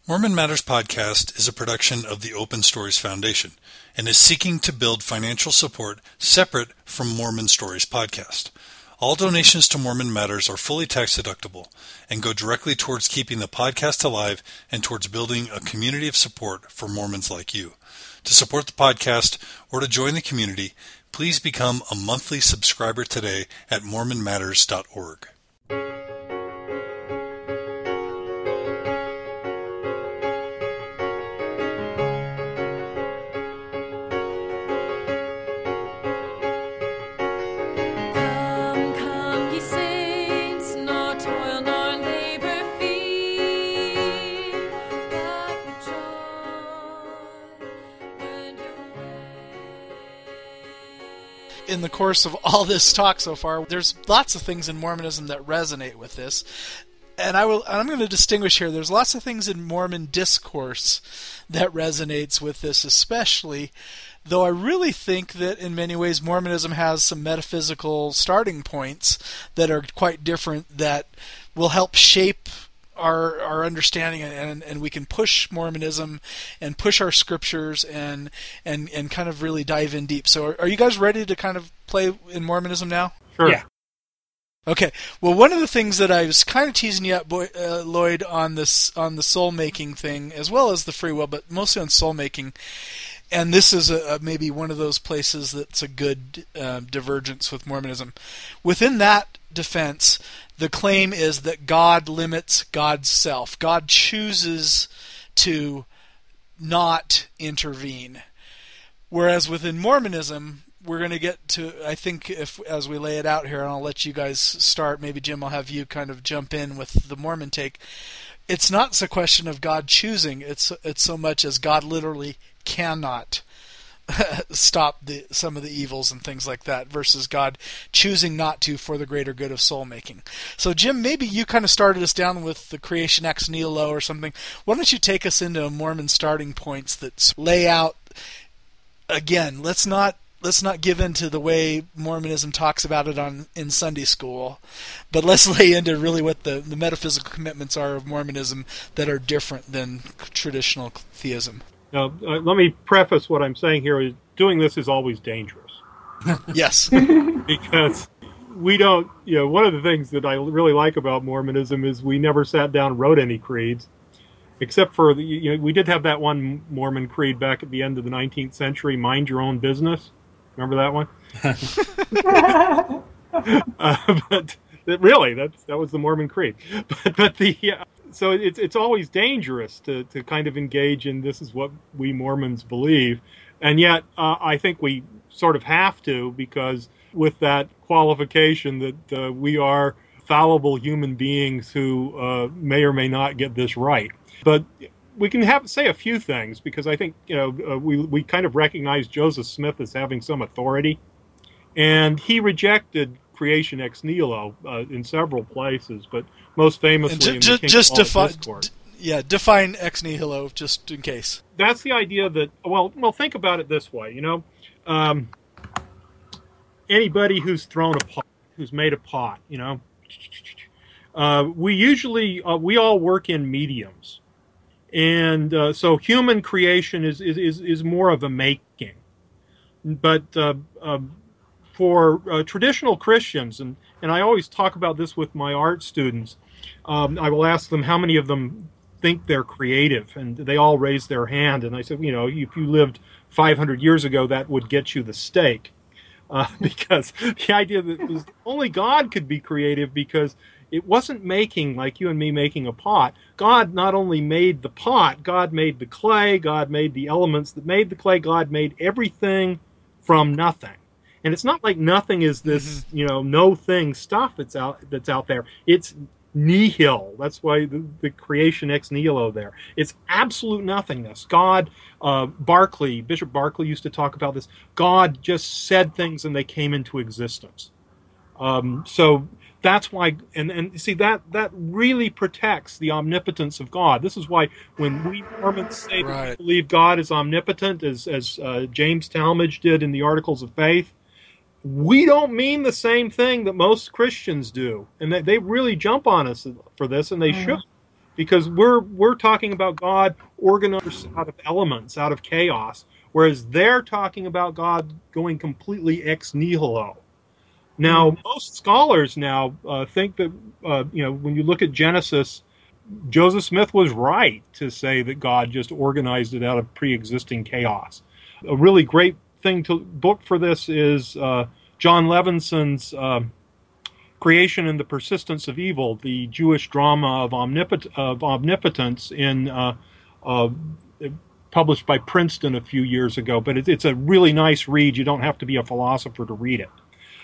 Mormon Matters Podcast is a production of the Open Stories Foundation and is seeking to build financial support separate from Mormon Stories Podcast. All donations to Mormon Matters are fully tax deductible and go directly towards keeping the podcast alive and towards building a community of support for Mormons like you. To support the podcast or to join the community, please become a monthly subscriber today at mormonmatters.org. In the course of all this talk so far, there's lots of things in Mormonism that resonate with this. And I'm going to distinguish here. There's lots of things in Mormon discourse that resonates with this especially, though I really think that in many ways Mormonism has some metaphysical starting points that are quite different that will help shape our understanding, and we can push Mormonism and push our scriptures and kind of really dive in deep. So are you guys ready to kind of play in Mormonism now? Sure. Yeah. Okay. Well, one of the things that I was kind of teasing you up, Lloyd, on the soul making thing, as well as the free will, but mostly on soul making. And this is maybe one of those places that's a good divergence with Mormonism. Within that defense, the claim is that God limits God's self. God chooses to not intervene. Whereas within Mormonism, we're going to get to, I think, as we lay it out here, and I'll let you guys start. Maybe, Jim, I'll have you kind of jump in with the Mormon take. It's not a question of God choosing. It's so much as God literally cannot stop some of the evils and things like that, versus God choosing not to for the greater good of soul making. So, Jim, maybe you kind of started us down with the creation ex nihilo or something. Why don't you take us into Mormon starting points that lay out, again, let's not give into the way Mormonism talks about it in Sunday school, but let's lay into really what the metaphysical commitments are of Mormonism that are different than traditional theism. Now, let me preface what I'm saying here. Doing this is always dangerous. Yes. Because we don't, one of the things that I really like about Mormonism is we never sat down and wrote any creeds, except for, we did have that one Mormon creed back at the end of the 19th century, mind your own business. Remember that one? But really, that was the Mormon creed. But so it's always dangerous to kind of engage in this is what we Mormons believe, and yet I think we sort of have to, because with that qualification that we are fallible human beings who may or may not get this right. But we can say a few things, because I think we kind of recognize Joseph Smith as having some authority, and he rejected creation ex nihilo in several places, but most famously in the King Paul Discourse. Define ex nihilo just in case. That's the idea that well, think about it this way. Anybody who's thrown a pot, who's made a pot, we usually we all work in mediums. And so human creation is more of a making. But for traditional Christians, and I always talk about this with my art students, I will ask them how many of them think they're creative, and they all raise their hand. And I said, if you lived 500 years ago, that would get you the stake. Because the idea that only God could be creative, because it wasn't making, like you and me making a pot. God not only made the pot, God made the clay, God made the elements that made the clay, God made everything from nothing. And it's not like nothing is this, no thing stuff that's out there. It's nihil. That's why the creation ex nihilo there. It's absolute nothingness. God, Bishop Barclay used to talk about this. God just said things and they came into existence. So that's why, and see, that really protects the omnipotence of God. This is why when we Mormons say that we believe God is omnipotent, as James Talmage did in the Articles of Faith, we don't mean the same thing that most Christians do. And they really jump on us for this, and they should. because we're talking about God organized out of elements, out of chaos, whereas they're talking about God going completely ex nihilo. Now, most scholars now think that when you look at Genesis, Joseph Smith was right to say that God just organized it out of pre-existing chaos. A really great thing to book for this is John Levinson's Creation and the Persistence of Evil, the Jewish drama of omnipotence, published by Princeton a few years ago. But it's a really nice read. You don't have to be a philosopher to read it.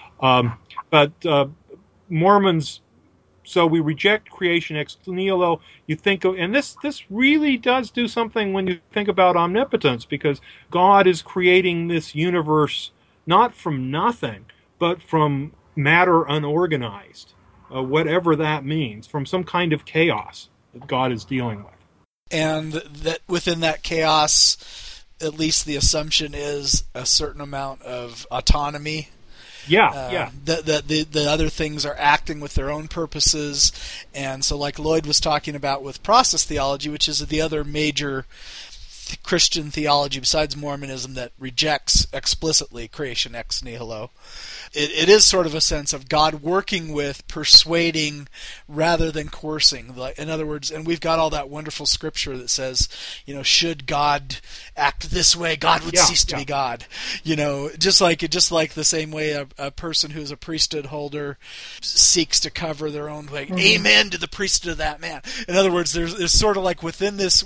But Mormons, so we reject creation ex nihilo. You think of, and this really does do something when you think about omnipotence, because God is creating this universe not from nothing, but from matter unorganized, whatever that means, from some kind of chaos that God is dealing with. And that within that chaos, at least the assumption is a certain amount of autonomy. Yeah. The other things are acting with their own purposes, and so like Lloyd was talking about with process theology, which is the other major Christian theology besides Mormonism that rejects explicitly creation ex nihilo. It is sort of a sense of God working with, persuading, rather than coercing. In other words, and we've got all that wonderful scripture that says, should God act this way, God would cease to be God. Just like the same way a person who's a priesthood holder seeks to cover their own way. Mm-hmm. Amen to the priesthood of that man. In other words, there's sort of like within this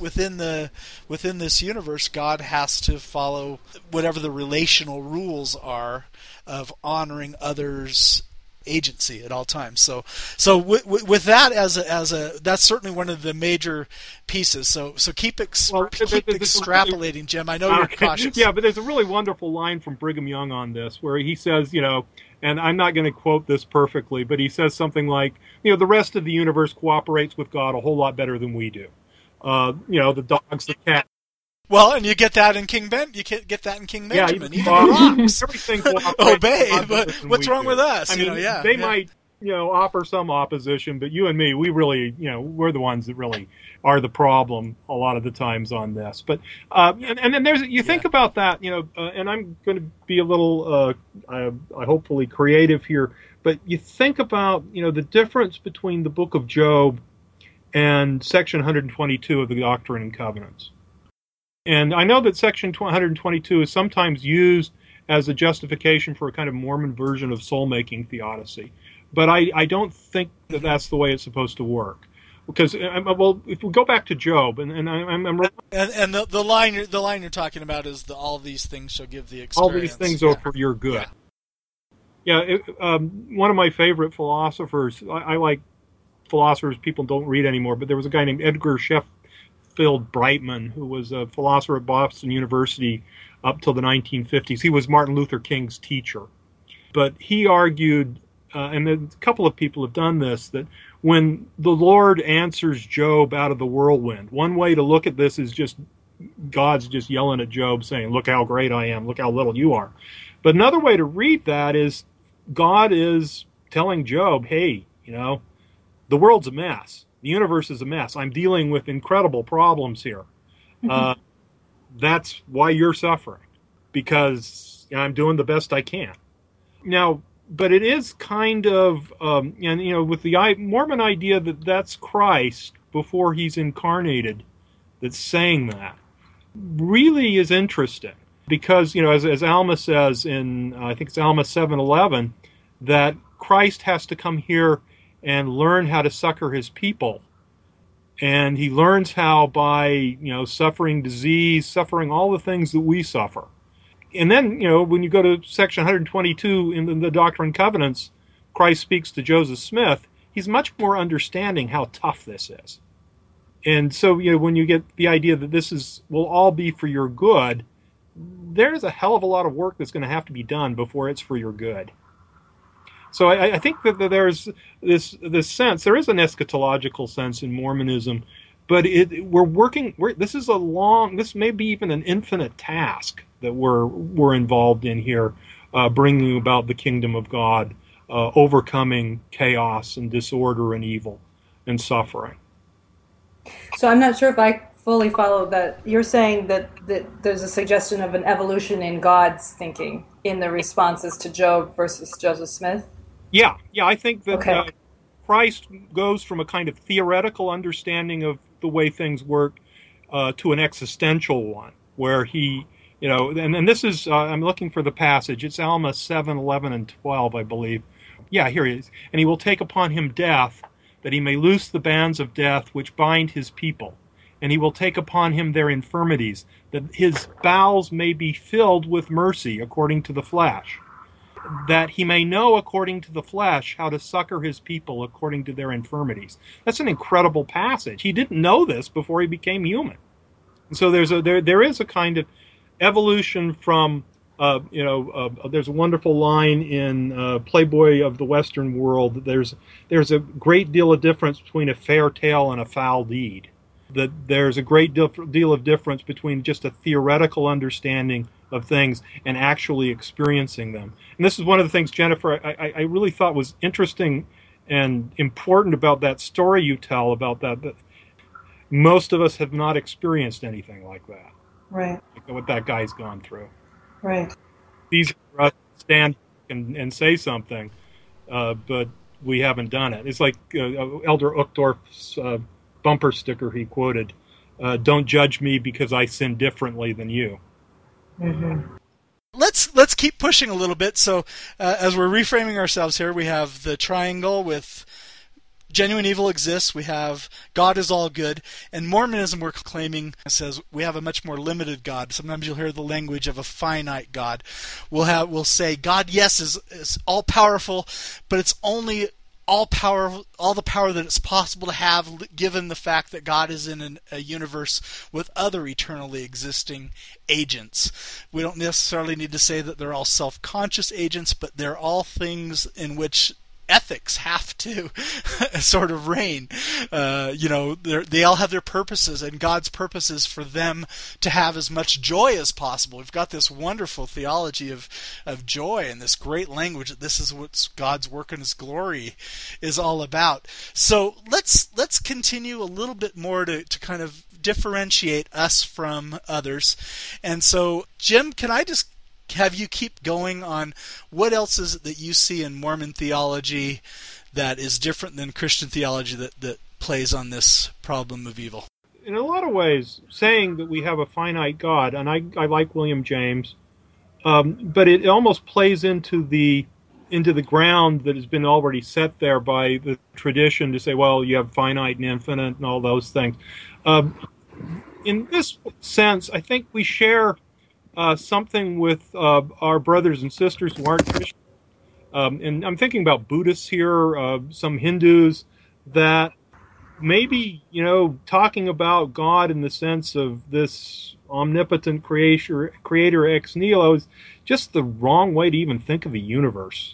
universe, God has to follow whatever the relational rules are of honoring others' agency at all times. So with that as a that's certainly one of the major pieces. So keep extrapolating, Jim. I know you're cautious. Yeah, but there's a really wonderful line from Brigham Young on this, where he says, and I'm not going to quote this perfectly, but he says something like, the rest of the universe cooperates with God a whole lot better than we do. The dogs, the cats. Well, and you get that in King Ben. You get that in King Benjamin. Yeah, even rocks everything obey. But what's wrong with us? I mean, they might, offer some opposition, but you and me, we really, we're the ones that really are the problem a lot of the times on this. But and then there's think about that, and I'm going to be a little, hopefully creative here. But you think about, the difference between the Book of Job and Section 122 of the Doctrine and Covenants. And I know that Section 122 is sometimes used as a justification for a kind of Mormon version of soul-making theodicy. But I don't think that that's the way it's supposed to work. Because, if we go back to Job, and the line you're talking about is all these things shall give the experience. All these things are for your good. One of my favorite philosophers, I like philosophers people don't read anymore, but there was a guy named Edgar Sheffield Brightman, who was a philosopher at Boston University up till the 1950s. He was Martin Luther King's teacher. But he argued, and a couple of people have done this, that when the Lord answers Job out of the whirlwind, one way to look at this is just God's just yelling at Job saying, look how great I am, look how little you are. But another way to read that is God is telling Job, hey, the world's a mess. The universe is a mess. I'm dealing with incredible problems here. That's why you're suffering, because I'm doing the best I can. Now, but it is kind of, with the Mormon idea that that's Christ before he's incarnated, that's saying that, really is interesting. Because, as Alma says in, I think it's Alma 7:11, that Christ has to come here and learn how to succor his people. And he learns how by, suffering disease, suffering all the things that we suffer. And then, when you go to Section 122 in the Doctrine and Covenants, Christ speaks to Joseph Smith, he's much more understanding how tough this is. And so, when you get the idea that will all be for your good, there's a hell of a lot of work that's going to have to be done before it's for your good. So I think that there's this sense, there is an eschatological sense in Mormonism, but this may be even an infinite task that we're involved in here, bringing about the kingdom of God, overcoming chaos and disorder and evil and suffering. So I'm not sure if I fully follow that. You're saying that there's a suggestion of an evolution in God's thinking in the responses to Job versus Joseph Smith? Yeah, I think that Okay. Christ goes from a kind of theoretical understanding of the way things work to an existential one, where he, and this is, I'm looking for the passage. It's Alma 7, 11, and 12, I believe. Yeah, here he is. And he will take upon him death, that he may loose the bands of death which bind his people. And he will take upon him their infirmities, that his bowels may be filled with mercy according to the flesh, that he may know according to the flesh how to succor his people according to their infirmities. That's an incredible passage. He didn't know this before he became human. And so there is a kind of evolution from, there's a wonderful line in Playboy of the Western World. There's a great deal of difference between a fair tale and a foul deed. That there's a great deal of difference between just a theoretical understanding of things and actually experiencing them. And this is one of the things, Jennifer, I really thought was interesting and important about that story you tell about that most of us have not experienced anything like that. Right. Like what that guy's gone through. Right. These for us to stand and say something, but we haven't done it. It's like Elder Uchtdorf's bumper sticker he quoted, "Don't judge me because I sin differently than you." Mm-hmm. Let's keep pushing a little bit. So as we're reframing ourselves here, we have the triangle with genuine evil exists, we have God is all good, and Mormonism, we're claiming, says we have a much more limited God. Sometimes you'll hear the language of a finite God. We'll say God, yes, is all powerful, but it's only all the power that it's possible to have, given the fact that God is in a universe with other eternally existing agents. We don't necessarily need to say that they're all self-conscious agents, but they're all things in which ethics have to sort of reign. They all have their purposes, and God's purpose is for them to have as much joy as possible. We've got this wonderful theology of joy and this great language that this is what God's work and His glory is all about. So let's continue a little bit more to kind of differentiate us from others. And so, Jim, can I just have you keep going on what else is it that you see in Mormon theology that is different than Christian theology that plays on this problem of evil? In a lot of ways, saying that we have a finite God, and I like William James, but it almost plays into the ground that has been already set there by the tradition to say, well, you have finite and infinite and all those things. In this sense, I think we share something with our brothers and sisters who aren't Christian. And I'm thinking about Buddhists here, some Hindus, that maybe, talking about God in the sense of this omnipotent creator ex nihilo is just the wrong way to even think of a universe.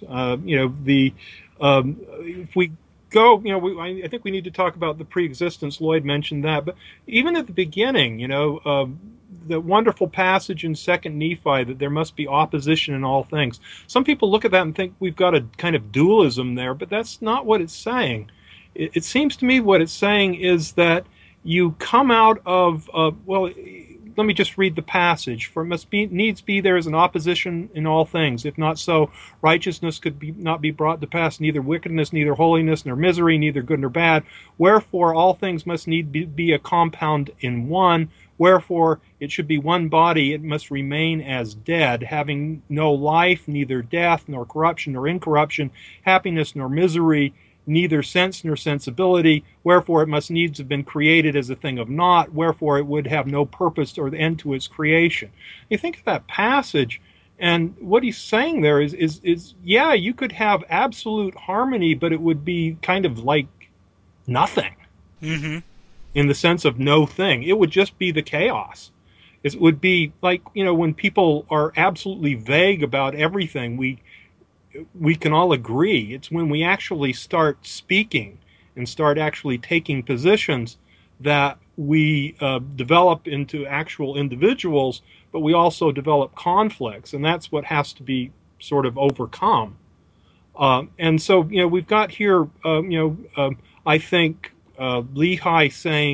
If we go, I think we need to talk about the pre-existence. Lloyd mentioned that, but even at the beginning, the wonderful passage in 2nd Nephi that there must be opposition in all things. Some people look at that and think we've got a kind of dualism there, but that's not what it's saying. It seems to me what it's saying is that you come out of, let me just read the passage. For it needs be there is an opposition in all things. If not so, righteousness could not be brought to pass, neither wickedness, neither holiness, nor misery, neither good nor bad. Wherefore all things must need be a compound in one. Wherefore it should be one body, it must remain as dead, having no life, neither death, nor corruption, nor incorruption, happiness, nor misery, neither sense nor sensibility. Wherefore it must needs have been created as a thing of naught. Wherefore it would have no purpose or end to its creation. You think of that passage, and what he's saying there is yeah, you could have absolute harmony, but it would be kind of like nothing. Mm-hmm. In the sense of no thing. It would just be the chaos. It would be like, when people are absolutely vague about everything, we can all agree. It's when we actually start speaking and start actually taking positions that we develop into actual individuals, but we also develop conflicts, and that's what has to be sort of overcome. And so, we've got here, I think, Lehi saying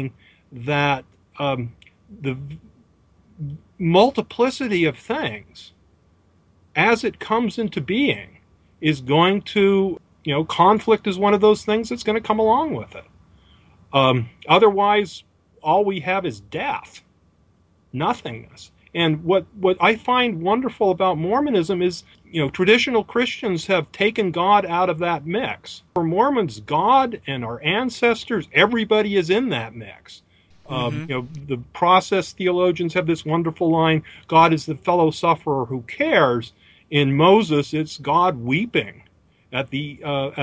that the multiplicity of things, as it comes into being, is going to, conflict is one of those things that's going to come along with it. Otherwise, all we have is death, nothingness. And what I find wonderful about Mormonism is, traditional Christians have taken God out of that mix. For Mormons, God and our ancestors, everybody is in that mix. The process theologians have this wonderful line, God is the fellow sufferer who cares. In Moses, it's God weeping at the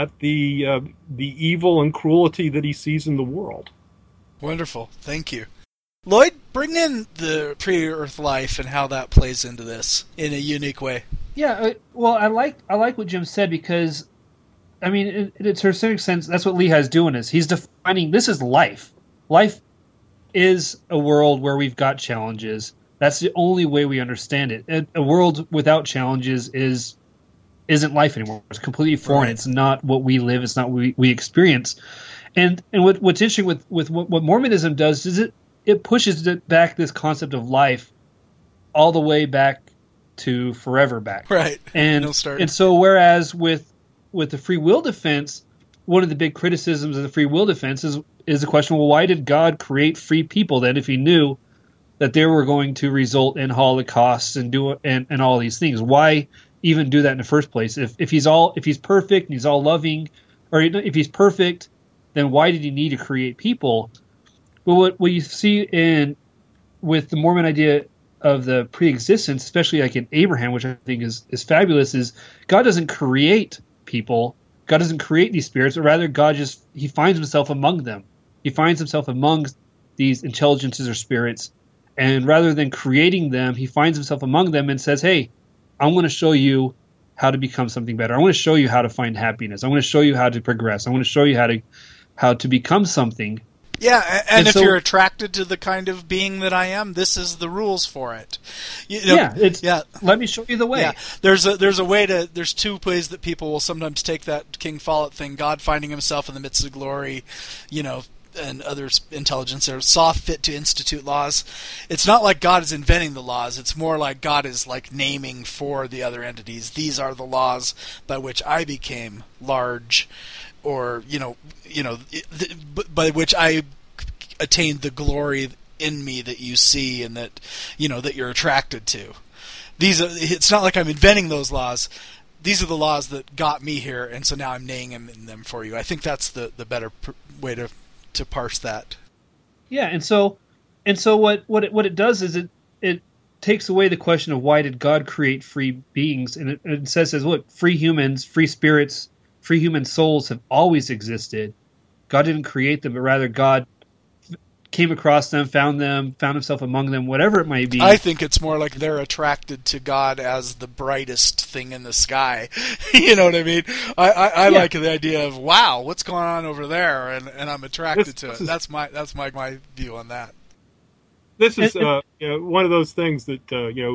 evil and cruelty that he sees in the world. Wonderful. Thank you. Lloyd, bring in the pre-Earth life and how that plays into this in a unique way. Yeah, well, I like what Jim said, because, I mean, to a certain extent, that's what Lehi's doing. Is he's defining this is life. Life is a world where we've got challenges. That's the only way we understand it. A world without challenges isn't life anymore. It's completely foreign. Right. It's not what we live. It's not what we experience. And what's interesting with what Mormonism does is it pushes back this concept of life all the way back to forever back. Right. And so whereas with the free will defense, one of the big criticisms of the free will defense is the question, well, why did God create free people then if he knew that they were going to result in holocausts and all these things? Why even do that in the first place? If he's perfect and he's all loving, or if he's perfect, then why did he need to create people? Well, what you see with the Mormon idea of the pre-existence, especially like in Abraham, which I think is fabulous, is God doesn't create people. God doesn't create these spirits, but rather God he finds himself among them. He finds himself among these intelligences or spirits, and rather than creating them, he finds himself among them and says, hey, I want to show you how to become something better. I want to show you how to find happiness. I want to show you how to progress. I want to show you how to become something. Yeah, and if you're attracted to the kind of being that I am, this is the rules for it. Let me show you the way. Yeah, there's two ways that people will sometimes take that King Follett thing, God finding himself in the midst of glory, and other intelligence are saw fit to institute laws. It's not like God is inventing the laws. It's more like God is like naming for the other entities. These are the laws by which I became large, or by which I attained the glory in me that you see and that that you're attracted to. It's not like I'm inventing those laws. These are the laws that got me here, and so now I'm naming them for you. I think that's the better way to parse that. Yeah, and so what it does is it takes away the question of why did God create free beings, and it says, look, free humans, free spirits, free human souls have always existed. God didn't create them, but rather God came across them, found himself among them, whatever it might be. I think it's more like they're attracted to God as the brightest thing in the sky. You know what I mean? I like the idea of, wow, what's going on over there, and I'm attracted to it. That's my view on that. This is one of those things that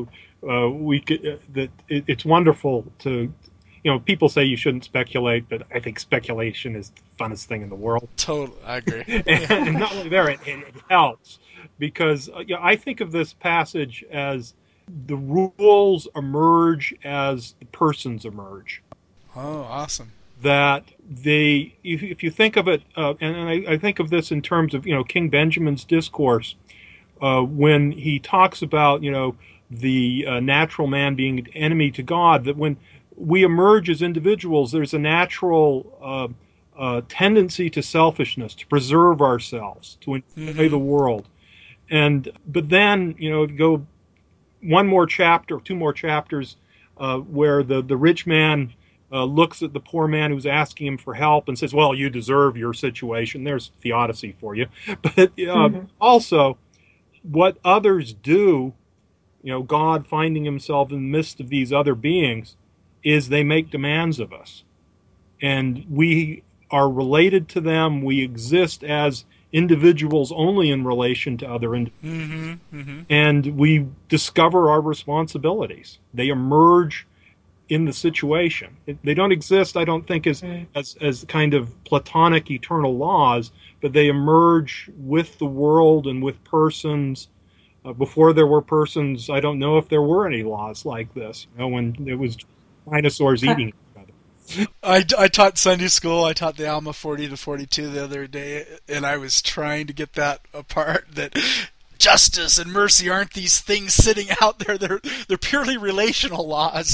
it's wonderful to. People say you shouldn't speculate, but I think speculation is the funnest thing in the world. Totally, I agree. And not only there, it helps, because I think of this passage as the rules emerge as the persons emerge. Oh, awesome. That if you think of it, and I think of this in terms of King Benjamin's discourse, when he talks about the natural man being an enemy to God, that when we emerge as individuals, there's a natural tendency to selfishness, to preserve ourselves, to enjoy the world. But then, go one more chapter, two more chapters, where the rich man looks at the poor man who's asking him for help and says, well, you deserve your situation. There's theodicy for you. But also, what others do, God finding himself in the midst of these other beings, is they make demands of us. And we are related to them. We exist as individuals only in relation to other individuals. And we discover our responsibilities. They emerge in the situation. They don't exist, I don't think, as kind of Platonic eternal laws, but they emerge with the world and with persons. Before there were persons, I don't know if there were any laws like this. When it was dinosaurs eating each other. I taught Sunday school. I taught the Alma 40 to 42 the other day, and I was trying to get that apart, that justice and mercy aren't these things sitting out there. They're purely relational laws,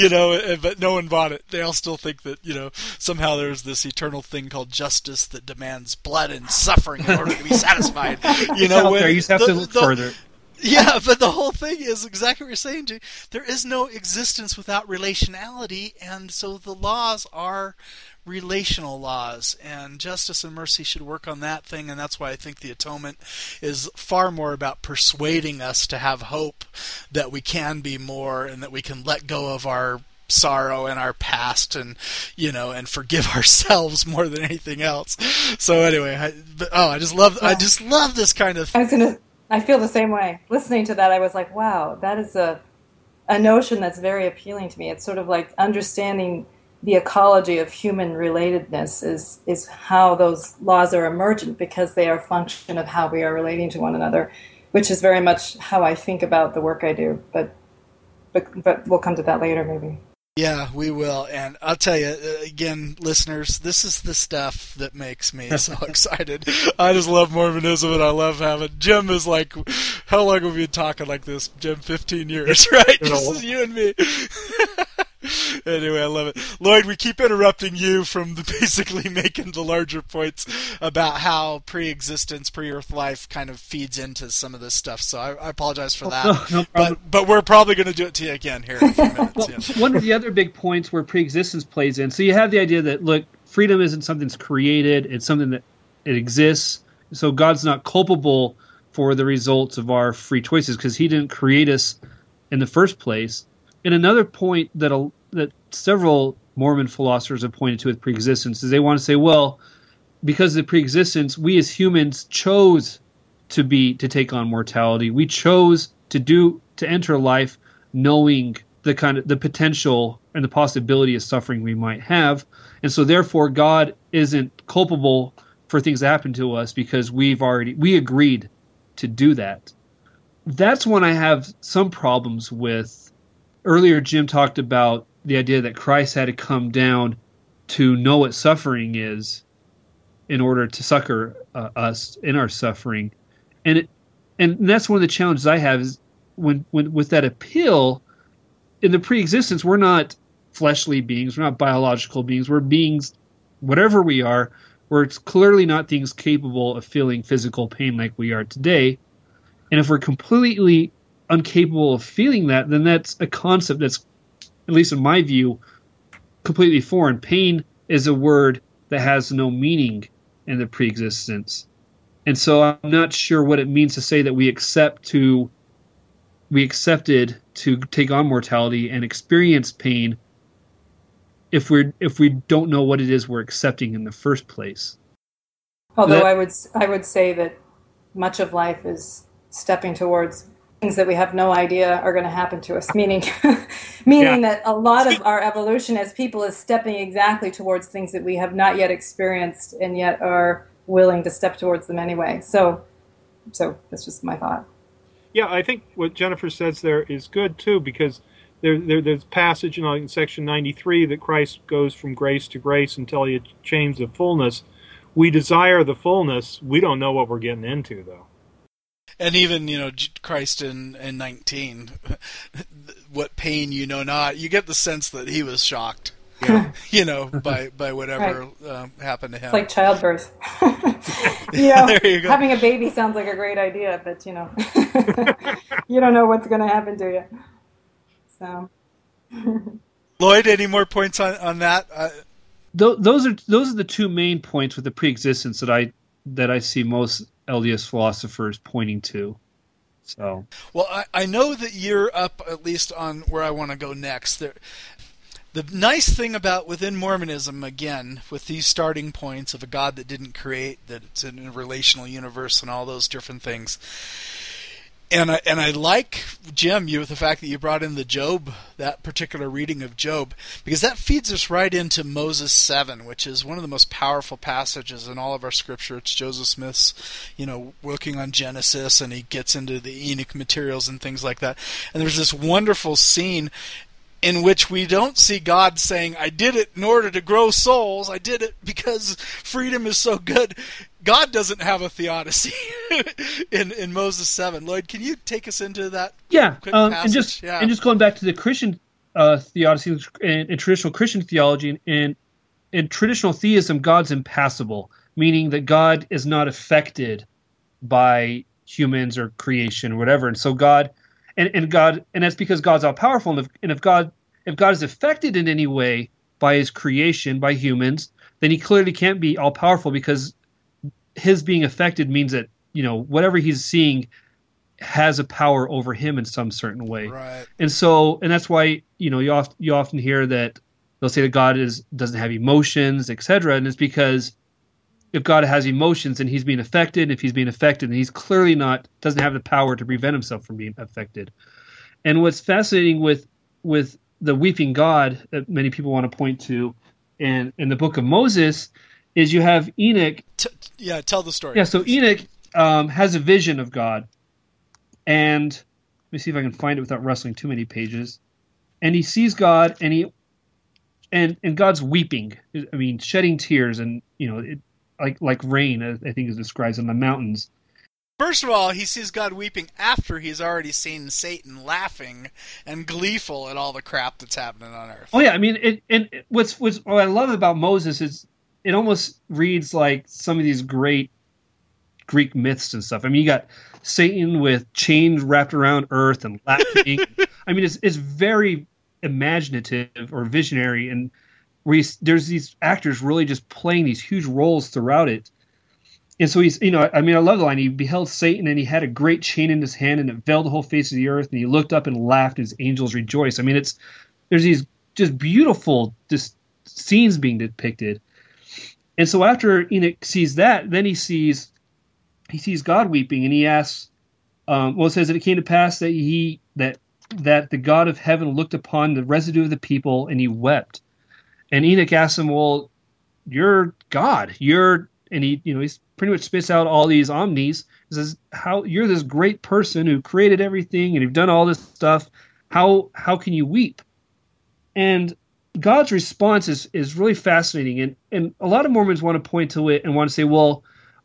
but no one bought it. They all still think that, somehow there's this eternal thing called justice that demands blood and suffering in order to be satisfied. You just have to look further. Yeah, but the whole thing is exactly what you're saying, Jay. There is no existence without relationality, and so the laws are relational laws, and justice and mercy should work on that thing, and that's why I think the atonement is far more about persuading us to have hope that we can be more and that we can let go of our sorrow and our past and forgive ourselves more than anything else. So anyway, I just love this kind of I feel the same way. Listening to that, I was like, wow, that is a notion that's very appealing to me. It's sort of like understanding the ecology of human relatedness is how those laws are emergent, because they are a function of how we are relating to one another, which is very much how I think about the work I do. But we'll come to that later, maybe. Yeah, we will. And I'll tell you, again, listeners, this is the stuff that makes me so excited. I just love Mormonism, and I love having... Jim is like, how long have we been talking like this, Jim? 15 years, right? Just you and me. Anyway, I love it. Lloyd, we keep interrupting you from basically making the larger points about how pre-existence, pre-Earth life kind of feeds into some of this stuff. So I apologize for that. No problem. But we're probably going to do it to you again here in a few minutes. Well, one of the other big points where pre-existence plays in, so you have the idea that, look, freedom isn't something that's created. It's something that it exists. So God's not culpable for the results of our free choices because he didn't create us in the first place. And another point that several Mormon philosophers have pointed to with preexistence is they want to say, well, because of the preexistence, we as humans chose to take on mortality. We chose to enter life knowing the potential and the possibility of suffering we might have. And so therefore God isn't culpable for things that happen to us because we agreed to do that. That's when I have some problems with. Earlier, Jim talked about the idea that Christ had to come down to know what suffering is in order to succor us in our suffering. And that's one of the challenges I have is when with that appeal, in the pre-existence, we're not fleshly beings, we're not biological beings, we're beings, whatever we are, we're clearly not things capable of feeling physical pain like we are today. And if we're completely incapable of feeling that, then that's a concept that's, at least in my view, completely foreign. Pain is a word that has no meaning in the pre-existence. And so I'm not sure what it means to say that we accepted to take on mortality and experience pain if we don't know what it is we're accepting in the first place. Although I would say that much of life is stepping towards things that we have no idea are going to happen to us, meaning that a lot of our evolution as people is stepping exactly towards things that we have not yet experienced and yet are willing to step towards them anyway. So that's just my thought. Yeah, I think what Jennifer says there is good too, because there's passage in section 93 that Christ goes from grace to grace until he attains the fullness. We desire the fullness. We don't know what we're getting into, though. And even, Christ in 19, what pain you know not, you get the sense that he was shocked, by whatever happened to him. It's like childbirth. There you go. Having a baby sounds like a great idea, but, you don't know what's going to happen to you. So, Lloyd, any more points on that? Those are the two main points with the pre-existence that I see most LDS philosophers pointing to. So, well, I know that you're up at least on where I want to go next. The nice thing about within Mormonism, again, with these starting points of a God that didn't create, that it's in a relational universe and all those different things, And I like, Jim, the fact that you brought in that particular reading of Job, because that feeds us right into Moses 7, which is one of the most powerful passages in all of our scripture. It's Joseph Smith's, working on Genesis, and he gets into the Enoch materials and things like that. And there's this wonderful scene in which we don't see God saying, I did it in order to grow souls. I did it because freedom is so good. God doesn't have a theodicy in Moses 7. Lloyd, can you take us into that? Yeah, quick and just going back to the Christian theodicy and traditional Christian theology, and in traditional theism, God's impassible, meaning that God is not affected by humans or creation or whatever. And so God, and that's because God's all powerful. And if God is affected in any way by his creation, by humans, then he clearly can't be all powerful, because his being affected means that, whatever he's seeing has a power over him in some certain way. Right. And that's why, you often hear that they'll say that God doesn't have emotions, etc. And it's because if God has emotions and he's being affected, if he's being affected, then he's clearly doesn't have the power to prevent himself from being affected. And what's fascinating with the weeping God that many people want to point to in the book of Moses is you have Enoch. Tell the story. Yeah, so Enoch has a vision of God, and let me see if I can find it without rustling too many pages. And he sees God, and God's weeping. I mean, shedding tears, and like rain, I think is described on the mountains. First of all, he sees God weeping after he's already seen Satan laughing and gleeful at all the crap that's happening on earth. Oh yeah, I mean, what I love about Moses is it almost reads like some of these great Greek myths and stuff. I mean, you got Satan with chains wrapped around earth and laughing. I mean, it's very imaginative or visionary, and there's these actors really just playing these huge roles throughout it. And so he's, I love the line. He beheld Satan, and he had a great chain in his hand, and it veiled the whole face of the earth. And he looked up and laughed, and his angels rejoiced. I mean, there's these just beautiful scenes being depicted. And so after Enoch sees that, then he sees God weeping, and he asks, it says that it came to pass that that the God of heaven looked upon the residue of the people, and he wept. And Enoch asks him, well, you're God. And he's pretty much spits out all these omnis. He says, how you're this great person who created everything and you've done all this stuff. How can you weep? And God's response is really fascinating. And a lot of Mormons want to point to it and want to say, well,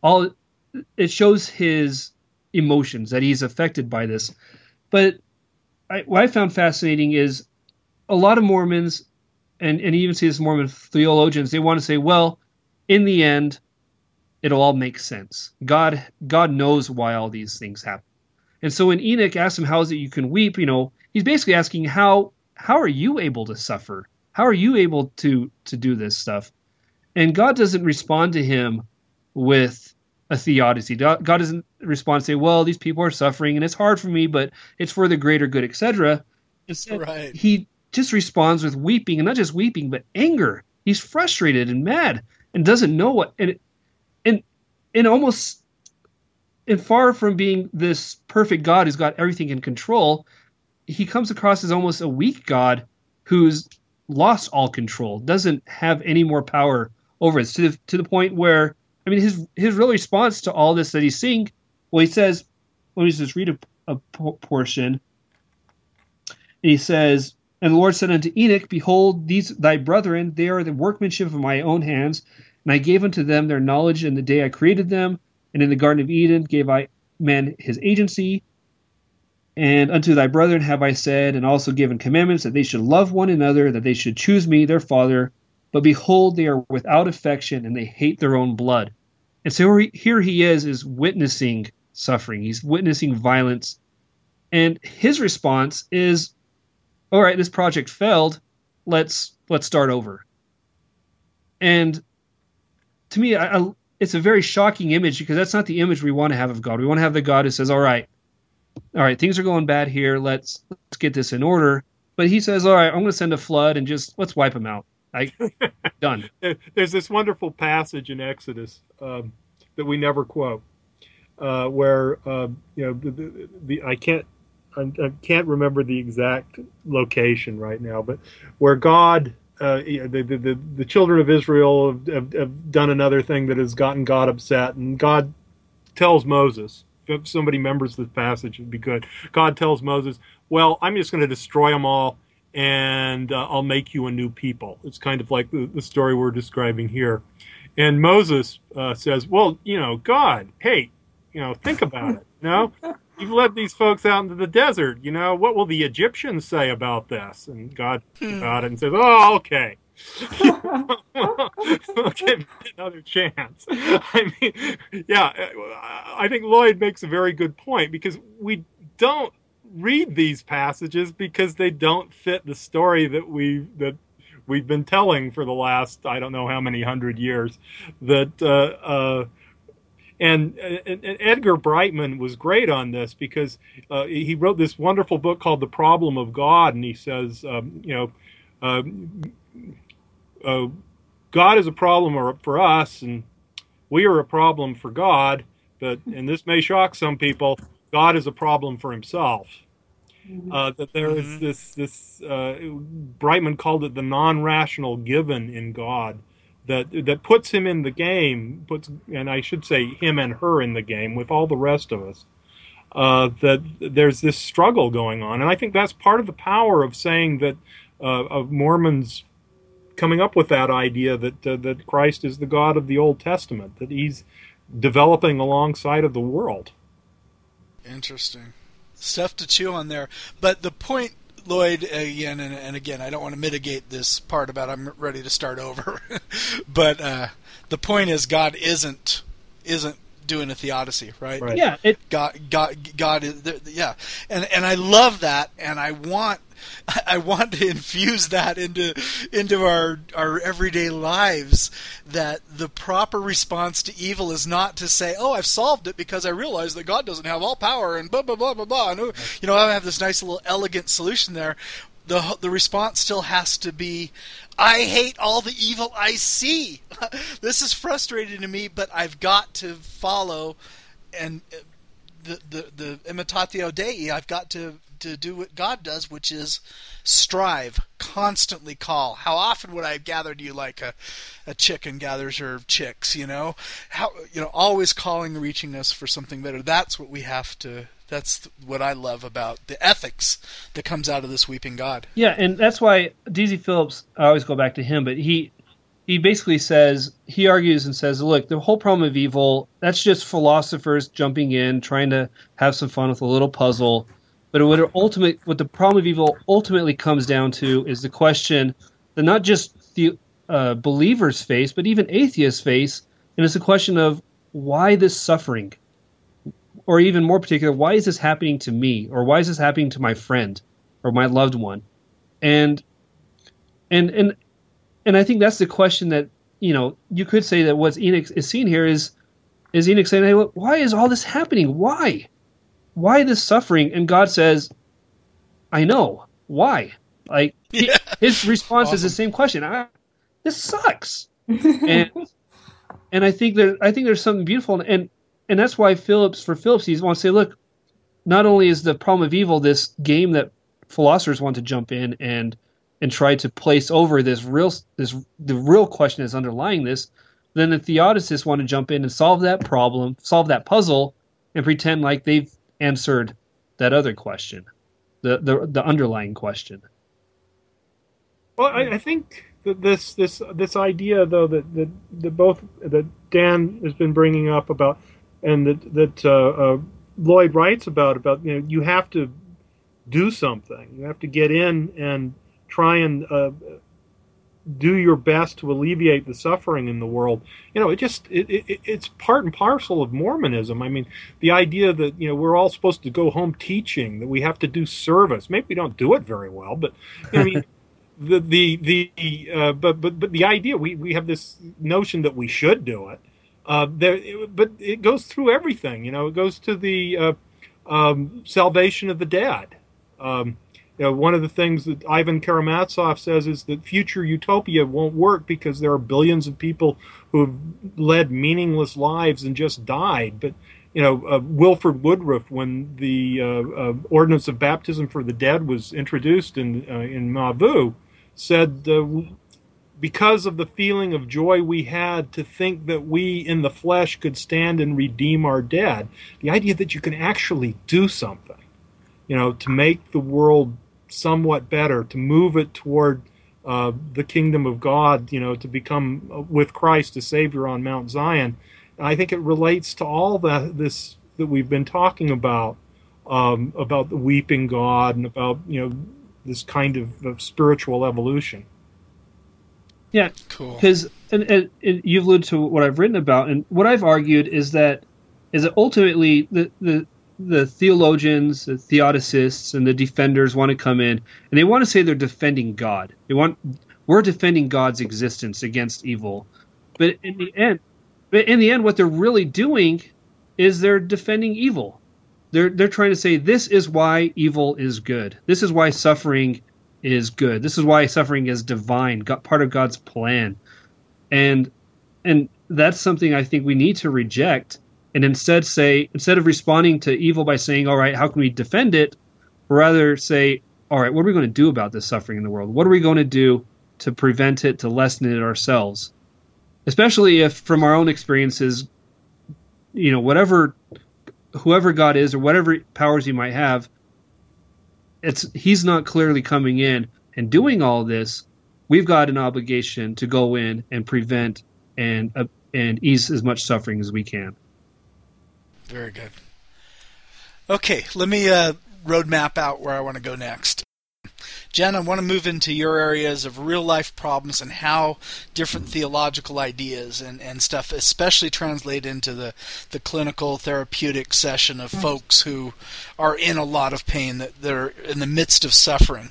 it shows his emotions, that he's affected by this. But what I found fascinating is a lot of Mormons, and you even see this Mormon theologians, they want to say, well, in the end, it'll all make sense. God knows why all these things happen. And so when Enoch asks him, how is it you can weep? He's basically asking, how are you able to suffer? How are you able to do this stuff? And God doesn't respond to him with a theodicy. God doesn't respond and say, well, these people are suffering and it's hard for me, but it's for the greater good, etc. Instead, right. He just responds with weeping, and not just weeping, but anger. He's frustrated and mad and doesn't know what. And almost, and far from being this perfect God who's got everything in control, he comes across as almost a weak God who's lost all control, doesn't have any more power over it, to the point where, I mean, his real response to all this that he's seeing, well, he says, let me just read a portion. And he says, and the Lord said unto Enoch, behold, these thy brethren, they are the workmanship of my own hands, and I gave unto them their knowledge in the day I created them, and in the Garden of Eden gave I man his agency. And unto thy brethren have I said, and also given commandments, that they should love one another, that they should choose me, their father. But behold, they are without affection, and they hate their own blood. And so here he is witnessing suffering. He's witnessing violence. And his response is, all right, this project failed. Let's start over. And to me, it's a very shocking image, because that's not the image we want to have of God. We want to have the God who says, all right, things are going bad here. Let's get this in order. But he says, all right, I'm going to send a flood and just let's wipe them out. Done. There's this wonderful passage in Exodus that we never quote. where I can't remember the exact location right now, but where God, the children of Israel have done another thing that has gotten God upset, and God tells Moses, if somebody remembers this passage, it'd be good. God tells Moses, well, I'm just going to destroy them all, and I'll make you a new people. It's kind of like the story we're describing here. And Moses says, well, God, hey, think about it. You've led these folks out into the desert. What will the Egyptians say about this? And God thinks about it and says, oh, okay. Give me another chance. I think Lloyd makes a very good point, because we don't read these passages because they don't fit the story that we've been telling for the last, I don't know how many 100 years. And Edgar Brightman was great on this, because he wrote this wonderful book called The Problem of God, and he says, God is a problem for us, and we are a problem for God. But, and this may shock some people, God is a problem for himself. That there is this Brightman called it the non-rational given in God, that puts him in the game, and I should say him and her in the game with all the rest of us. That there's this struggle going on, and I think that's part of the power of saying that of Mormons coming up with that idea that Christ is the God of the Old Testament, that he's developing alongside of the world. Interesting stuff to chew on there. But the point, Lloyd, again and again, I don't want to mitigate this part about I'm ready to start over, but the point is God isn't doing a theodicy, right? Yeah, God is, yeah, and I love that, and I want to infuse that into our everyday lives, that the proper response to evil is not to say, oh, I've solved it because I realize that God doesn't have all power and blah blah blah blah blah, and I have this nice little elegant solution there. The response still has to be, I hate all the evil I see. This is frustrating to me, but I've got to follow and the imitatio Dei. I've got to do what God does, which is strive, constantly call. How often would I have gathered you like a chicken gathers her chicks? Always calling, reaching us for something better. That's what we have to. That's what I love about the ethics that comes out of this weeping God. Yeah, and that's why D.Z. Phillips, I always go back to him, but he basically says, he argues and says, look, the whole problem of evil, that's just philosophers jumping in, trying to have some fun with a little puzzle. But what the problem of evil ultimately comes down to is the question that not just the believers face, but even atheists face, and it's a question of why this suffering? Or even more particular, why is this happening to me? Or why is this happening to my friend or my loved one? And I think that's the question that, you could say that what Enoch is seeing here is Enoch saying, hey, look, why is all this happening? Why? Why this suffering? And God says, I know. Why? Like, his response is the same question. This sucks. and I think there's something beautiful, and that's why Phillips, he wants to say, look, not only is the problem of evil this game that philosophers want to jump in and try to place over the real question that's underlying this, then the theodicists want to jump in and solve that problem, solve that puzzle, and pretend like they've answered that other question, the underlying question. Well, I think that this idea, though, that Dan has been bringing up about, and that Lloyd writes about you have to do something. You have to get in and try and do your best to alleviate the suffering in the world. It's part and parcel of Mormonism. I mean, the idea that we're all supposed to go home teaching, that we have to do service. Maybe we don't do it very well, but I mean. But the idea, we have this notion that we should do it. But it goes through everything. It goes to the salvation of the dead. One of the things that Ivan Karamazov says is that future utopia won't work because there are billions of people who have led meaningless lives and just died. But Wilford Woodruff, when the ordinance of baptism for the dead was introduced in Nauvoo, said, because of the feeling of joy we had to think that we in the flesh could stand and redeem our dead, the idea that you can actually do something, to make the world somewhat better, to move it toward the kingdom of God, to become with Christ a Savior on Mount Zion. And I think it relates to all this that we've been talking about the weeping God and about this kind of spiritual evolution. Yeah, cool. Because and you've alluded to what I've written about, and what I've argued is that ultimately the theologians, the theodicists, and the defenders want to come in and they want to say they're defending God. We're defending God's existence against evil, but in the end, what they're really doing is they're defending evil. They're trying to say this is why evil is good. This is why suffering is good. This is why suffering is divine, part of God's plan. And that's something I think we need to reject and instead of responding to evil by saying, all right, how can we defend it? Rather say, all right, what are we going to do about this suffering in the world? What are we going to do to prevent it, to lessen it ourselves? Especially if from our own experiences, whoever God is or whatever powers he might have, he's not clearly coming in and doing all this. We've got an obligation to go in and prevent and ease as much suffering as we can. Very good. Okay, let me roadmap out where I want to go next. Jen, I want to move into your areas of real-life problems and how different theological ideas and stuff especially translate into the clinical therapeutic session of folks who are in a lot of pain, that they're in the midst of suffering.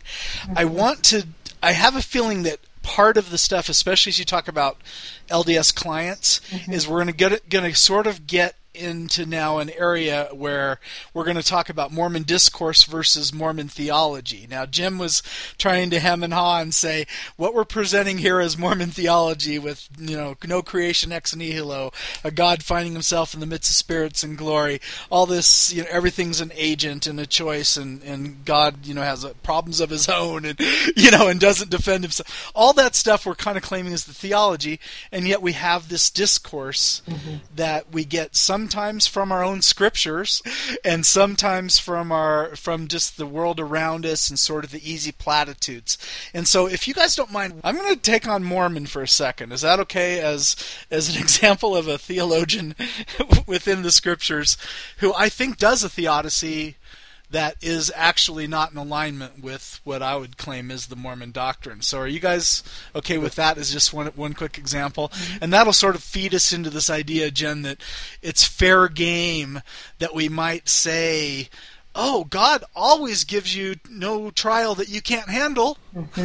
I have a feeling that part of the stuff, especially as you talk about LDS clients, is we're going to sort of get into now an area where we're going to talk about Mormon discourse versus Mormon theology. Now, Jim was trying to hem and haw and say what we're presenting here is Mormon theology with, no creation ex nihilo, a God finding himself in the midst of spirits and glory. All this, everything's an agent and a choice, and God, has problems of his own, and and doesn't defend himself. All that stuff we're kind of claiming is the theology, and yet we have this discourse that we get sometimes from our own scriptures and sometimes from just the world around us and sort of the easy platitudes. And so if you guys don't mind, I'm going to take on Mormon for a second. Is that okay, as an example of a theologian within the scriptures who I think does a theodicy that is actually not in alignment with what I would claim is the Mormon doctrine. So are you guys okay with that as just one quick example? And that'll sort of feed us into this idea, Jen, that it's fair game that we might say, oh, God always gives you no trial that you can't handle,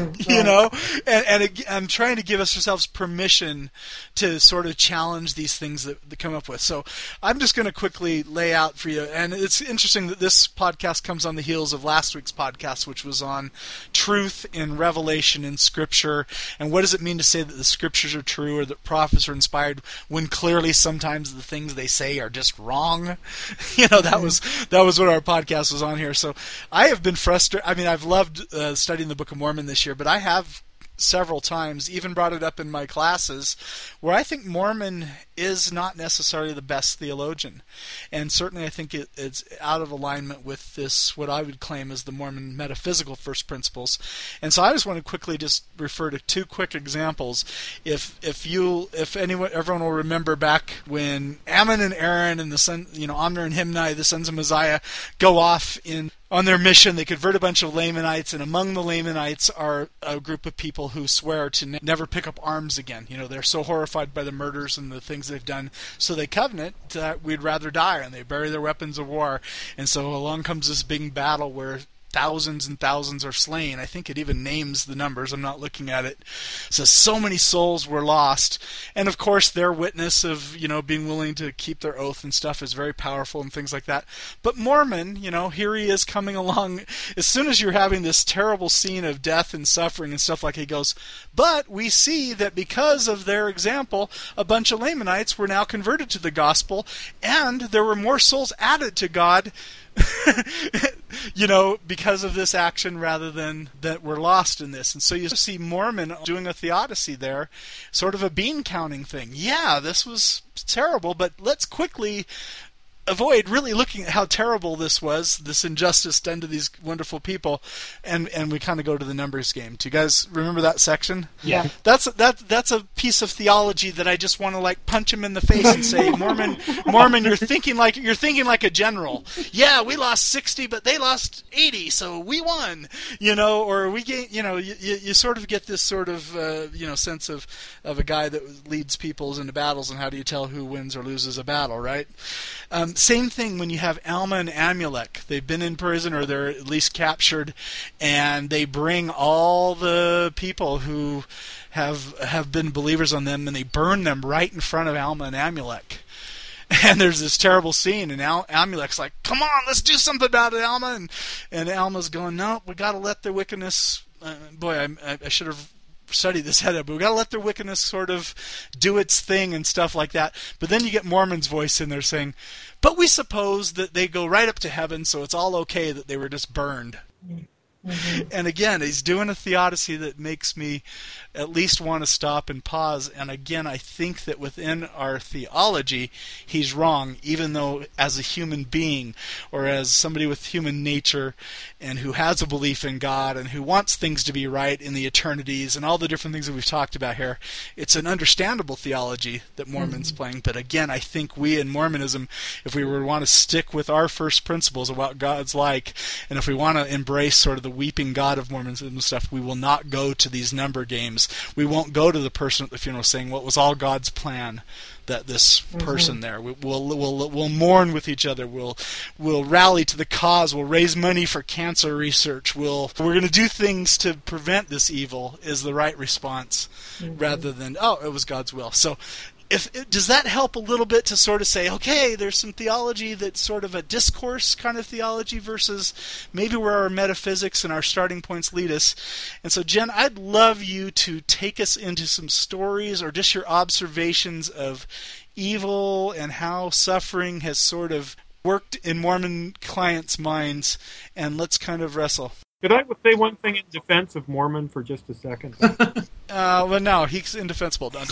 and I'm trying to give ourselves permission to sort of challenge these things that they come up with. So I'm just going to quickly lay out for you, and it's interesting that this podcast comes on the heels of last week's podcast, which was on truth in Revelation in Scripture, and what does it mean to say that the Scriptures are true or that prophets are inspired when clearly sometimes the things they say are just wrong. That was what our podcast was on here. So I have been frustrated. I mean, I've loved studying the Book of Mormon this year, but I have several times even brought it up in my classes where I think Mormon is not necessarily the best theologian, and certainly I think it's out of alignment with this, what I would claim is the Mormon metaphysical first principles. And so I just want to quickly just refer to two quick examples. Everyone will remember back when Ammon and Aaron and the son, Omner and Himni, the sons of Mosiah, go off on their mission. They convert a bunch of Lamanites, and among the Lamanites are a group of people who swear to never pick up arms again. They're so horrified by the murders and the things they've done, so they covenant that we'd rather die, and they bury their weapons of war. And so along comes this big battle where thousands and thousands are slain. I think it even names the numbers. I'm not looking at it. It says so many souls were lost. And of course their witness of, being willing to keep their oath and stuff is very powerful and things like that. But Mormon, here he is coming along. As soon as you're having this terrible scene of death and suffering and stuff, like he goes, but we see that because of their example, a bunch of Lamanites were now converted to the gospel, and there were more souls added to God because of this action rather than that were lost in this. And so you see Mormon doing a theodicy there, sort of a bean counting thing. Yeah, this was terrible, but let's quickly avoid really looking at how terrible this was, this injustice done to these wonderful people, and we kind of go to the numbers game. Do you guys remember that section? Yeah. That's a piece of theology that I just want to punch him in the face and say, Mormon, you're thinking like a general. Yeah, we lost 60, but they lost 80, so we won. Or we gain. You sort of get this sort of sense of a guy that leads peoples into battles, and how do you tell who wins or loses a battle, right? Same thing when you have Alma and Amulek. They've been in prison, or they're at least captured, and they bring all the people who have been believers on them, and they burn them right in front of Alma and Amulek. And there's this terrible scene, and Amulek's like, "Come on, let's do something about it, Alma." And Alma's going, "No, we got to let the wickedness." I should have study this head up, but we got to let their wickedness sort of do its thing and stuff like that. But then you get Mormon's voice in there saying, but we suppose that they go right up to heaven, so it's all okay that they were just burned. Mm-hmm. And again, he's doing a theodicy that makes me at least want to stop and pause. And again, I think that within our theology, he's wrong, even though as a human being, or as somebody with human nature, and who has a belief in God, and who wants things to be right in the eternities, and all the different things that we've talked about here, it's an understandable theology that Mormon's playing. But again, I think we in Mormonism, if we were to want to stick with our first principles of what God's like, and if we want to embrace sort of the weeping God of Mormonism and stuff, we will not go to these number games. We won't go to the person at the funeral saying, what was all God's plan that this person there? We'll mourn with each other. We'll rally to the cause. We'll raise money for cancer research. We're going to do things to prevent this evil is the right response, rather than, it was God's will. So does that help a little bit to sort of say, okay, there's some theology that's sort of a discourse kind of theology versus maybe where our metaphysics and our starting points lead us? And so, Jen, I'd love you to take us into some stories or just your observations of evil and how suffering has sort of worked in Mormon clients' minds, and let's kind of wrestle. Could I say one thing in defense of Mormon for just a second? Well, no, he's indefensible. No,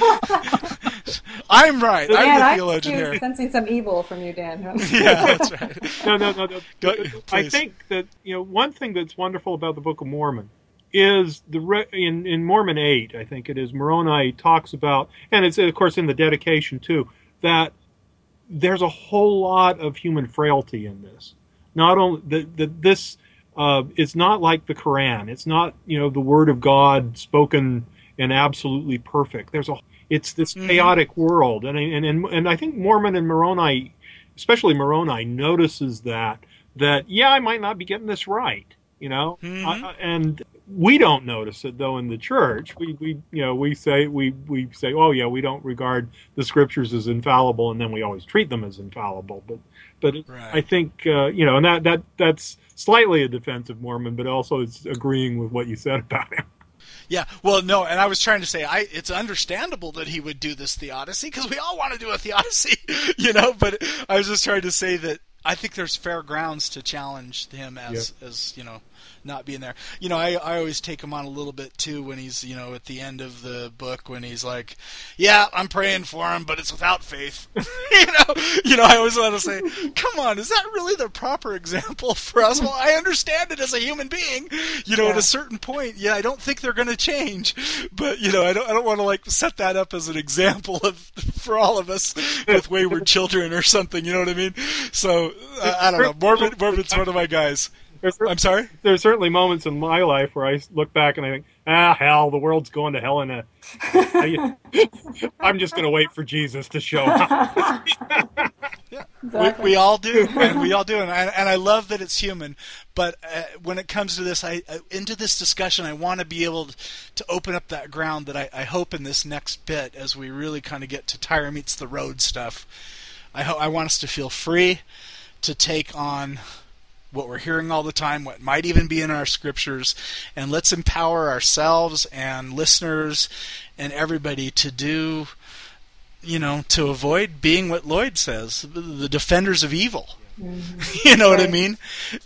I'm right. Dan, I'm the theologian here. I'm sensing some evil from you, Dan. Yeah, that's right. No. I think that one thing that's wonderful about the Book of Mormon is in Mormon 8, I think it is, Moroni talks about, and it's of course in the dedication too, that there's a whole lot of human frailty in this. Not only this. It's not like the Quran. It's not, the Word of God spoken and absolutely perfect. It's this chaotic world, and I think Mormon and Moroni, especially Moroni, notices that I might not be getting this right, and we don't notice it though in the church. We say, oh yeah, we don't regard the scriptures as infallible, and then we always treat them as infallible. But right. I think and that's slightly a defense of Mormon, but also it's agreeing with what you said about him. Yeah, well, no, and I was trying to say it's understandable that he would do this theodicy, because we all want to do a theodicy, but I was just trying to say that I think there's fair grounds to challenge him as not being there. I always take him on a little bit too when he's, at the end of the book when he's like, yeah, I'm praying for him, but it's without faith. I always want to say, come on, is that really the proper example for us? Well, I understand it as a human being, at a certain point. Yeah, I don't think they're going to change, but I don't want to set that up as an example for all of us with wayward children or something. You know what I mean? So I don't know. Mormon's one of my guys. I'm sorry? There's certainly moments in my life where I look back and I think, hell, the world's going to hell in a... I'm just going to wait for Jesus to show up. Yeah, Exactly. we all do, and we all do, and I love that it's human. But when it comes to this, into this discussion, I want to be able to open up that ground that I hope in this next bit, as we really kind of get to Tire Meets the Road stuff. I want us to feel free to take on what we're hearing all the time, what might even be in our scriptures, and let's empower ourselves and listeners and everybody to do, to avoid being what Lloyd says, the defenders of evil. Mm-hmm. You know what I mean?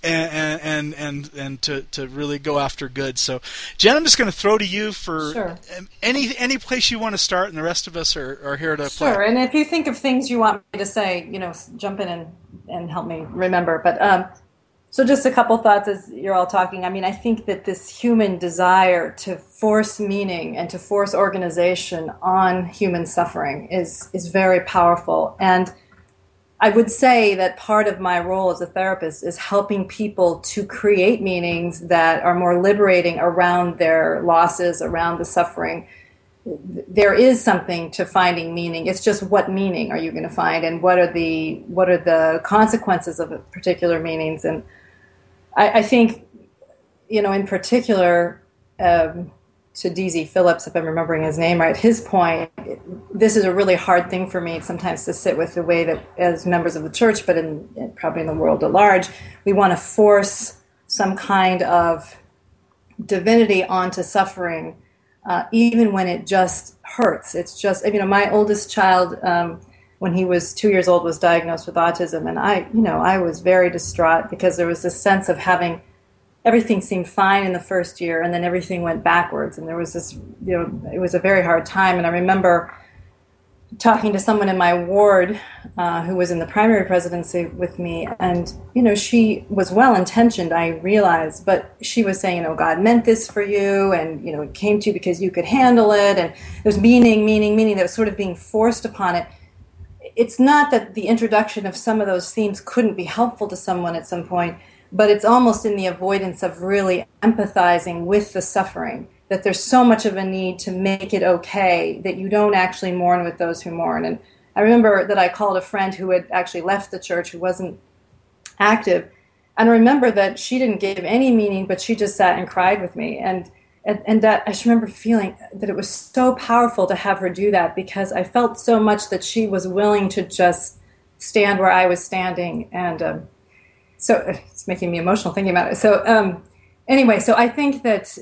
And to really go after good. So, Jen, I'm just going to throw to you for any place you want to start, and the rest of us are here to play. Sure, and if you think of things you want me to say, jump in and help me remember. But so just a couple thoughts as you're all talking. I mean, I think that this human desire to force meaning and to force organization on human suffering is very powerful. And I would say that part of my role as a therapist is helping people to create meanings that are more liberating around their losses, around the suffering. There is something to finding meaning. It's just, what meaning are you going to find, and what are the consequences of particular meanings? And I think, in particular, to D.Z. Phillips, if I'm remembering his name right, his point, this is a really hard thing for me sometimes to sit with, the way that as members of the church, but probably in the world at large, we want to force some kind of divinity onto suffering, even when it just hurts. It's just, my oldest child, when he was 2 years old, was diagnosed with autism, and I was very distraught because there was this sense of having everything seemed fine in the first year, and then everything went backwards, and there was this, it was a very hard time. And I remember talking to someone in my ward who was in the primary presidency with me, and she was well-intentioned, I realized, but she was saying, God meant this for you, and it came to you because you could handle it, and there's meaning that was sort of being forced upon it. It's not that the introduction of some of those themes couldn't be helpful to someone at some point, but it's almost in the avoidance of really empathizing with the suffering, that there's so much of a need to make it okay that you don't actually mourn with those who mourn. And I remember that I called a friend who had actually left the church, who wasn't active, and I remember that she didn't give any meaning, but she just sat and cried with me. And that I just remember feeling that it was so powerful to have her do that, because I felt so much that she was willing to just stand where I was standing. And so it's making me emotional thinking about it. So anyway, so I think that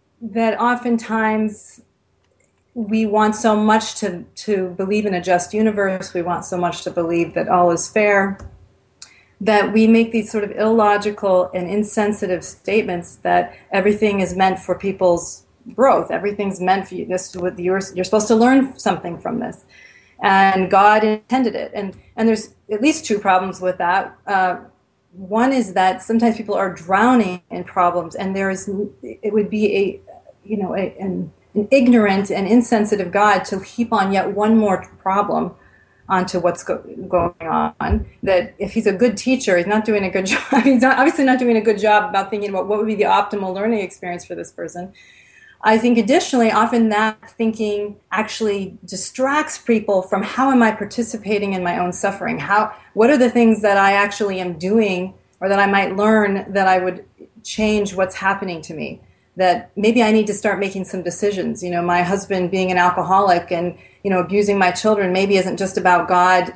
oftentimes we want so much to believe in a just universe. We want so much to believe that all is fair, that we make these sort of illogical and insensitive statements that everything is meant for people's growth. Everything's meant for you. You're supposed to learn something from this, and God intended it. And there's at least two problems with that. One is that sometimes people are drowning in problems, and it would be an ignorant and insensitive God to heap on yet one more problem onto what's going on. That if he's a good teacher, he's not doing a good job. He's obviously not doing a good job about thinking about what would be the optimal learning experience for this person. I think additionally, often that thinking actually distracts people from how am I participating in my own suffering? What are the things that I actually am doing, or that I might learn, that I would change what's happening to me? That maybe I need to start making some decisions. My husband being an alcoholic and, abusing my children maybe isn't just about God.